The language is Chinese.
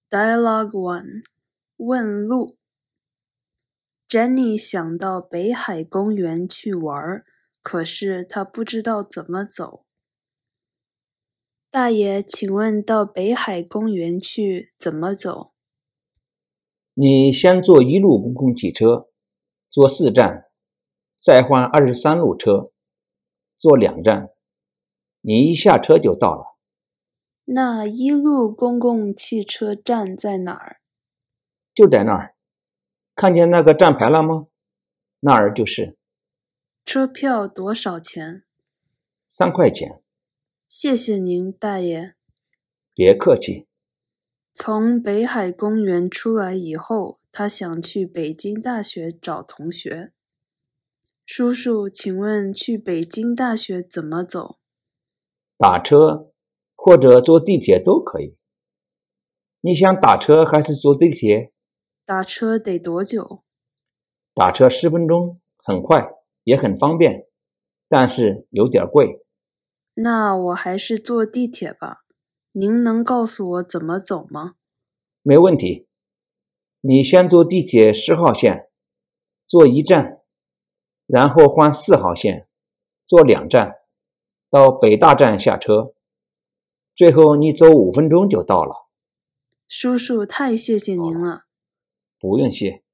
Dialogue 1. 问路。Jenny 想到北海公园去玩，可是她不知道怎么走。大爷，请问到北海公园去怎么走？ 你先坐一路公共汽车，坐4站，再换23路车，坐2站，你一下车就到了。 那一路公共汽车站在哪儿？ 就在那儿，看见那个站牌了吗？那儿就是。 车票多少钱 ？3块钱。 谢谢您，大爷。 别客气。 从北海公园出来以后，他想去北京大学找同学。叔叔，请问去北京大学怎么走？ 打车或者坐地铁都可以。你想打车还是坐地铁？ 打车得多久？ 打车10分钟，很快，也很方便，但是有点贵。 那我还是坐地铁吧。您能告诉我怎么走吗？ 没问题。你先坐地铁10号线，坐1站，然后换4号线，坐2站，到北大站下车，最后你走5分钟就到了。 叔叔，太谢谢您了。 不用谢。